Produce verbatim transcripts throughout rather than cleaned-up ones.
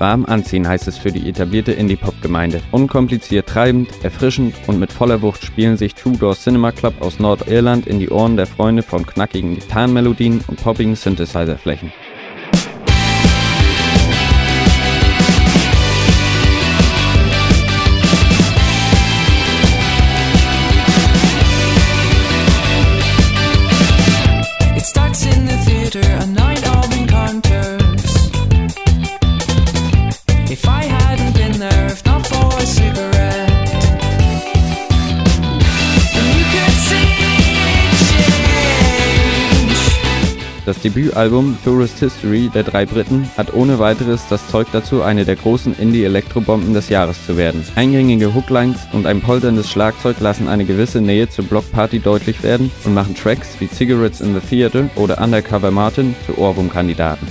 Warm anziehen, heißt es für die etablierte Indie-Pop-Gemeinde. Unkompliziert, treibend, erfrischend und mit voller Wucht spielen sich Two Door Cinema Club aus Nordirland in die Ohren der Freunde von knackigen Gitarrenmelodien und poppigen Synthesizer-Flächen. A night of encounters. If I hadn't been there, if not for a cigarette, and you could see change. Das Debütalbum Tourist History der drei Briten hat ohne weiteres das Zeug dazu, eine der großen Indie-Elektrobomben des Jahres zu werden. Eingängige Hooklines und ein polterndes Schlagzeug lassen eine gewisse Nähe zur Blockparty deutlich werden und machen Tracks wie Cigarettes in the Theater oder Undercover Martin zu Ohrwurmkandidaten.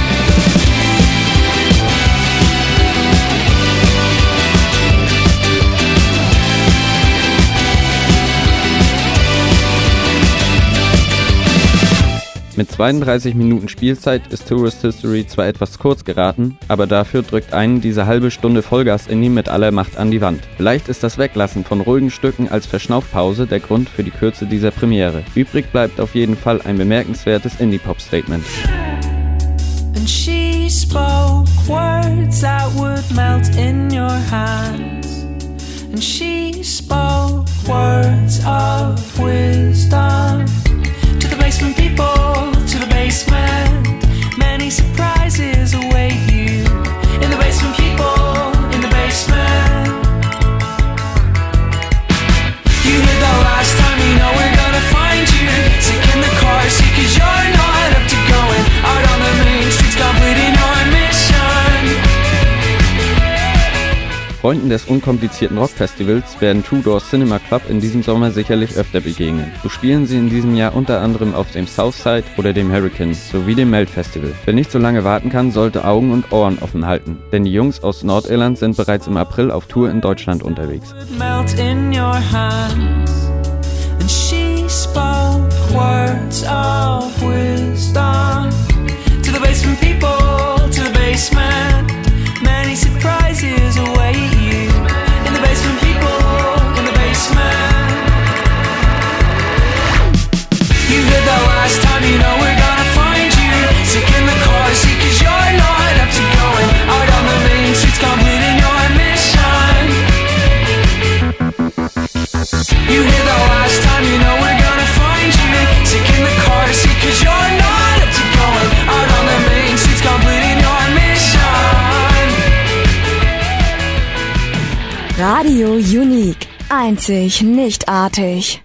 Mit zweiunddreißig Minuten Spielzeit ist Tourist History zwar etwas kurz geraten, aber dafür drückt einen diese halbe Stunde Vollgas-Indie mit aller Macht an die Wand. Vielleicht ist das Weglassen von ruhigen Stücken als Verschnaufpause der Grund für die Kürze dieser Premiere. Übrig bleibt auf jeden Fall ein bemerkenswertes Indie-Pop-Statement. And she spoke words that would melt in your hands. And she spoke words of wisdom. To the basement people, to the basement, many surprises await you. In the basement people, in the basement. You heard the last time, you know we're gonna find you. Sick in the car seat cause you're not up to going out on the main streets, completing your mission. Freunden des unkomplizierten Rockfestivals werden Two Door Cinema Club in diesem Sommer sicherlich öfter begegnen. So spielen sie in diesem Jahr unter anderem auf dem Southside oder dem Hurricane sowie dem Melt Festival. Wer nicht so lange warten kann, sollte Augen und Ohren offen halten, denn die Jungs aus Nordirland sind bereits im April auf Tour in Deutschland unterwegs. Melt in your hands. And she spoke words of wisdom. To the basement people, to the basement, many surprises await you. In the basement people, in the basement. You heard that last time, you know we're gonna find you. Sick in the car seat cause you're not up to going out on the main streets, completing your mission. You hear that last time, you know we're gonna find you. Sick in the car seat cause you're not up to going out on the main streets, completing your mission. Radio Unique. Einzig, nicht artig.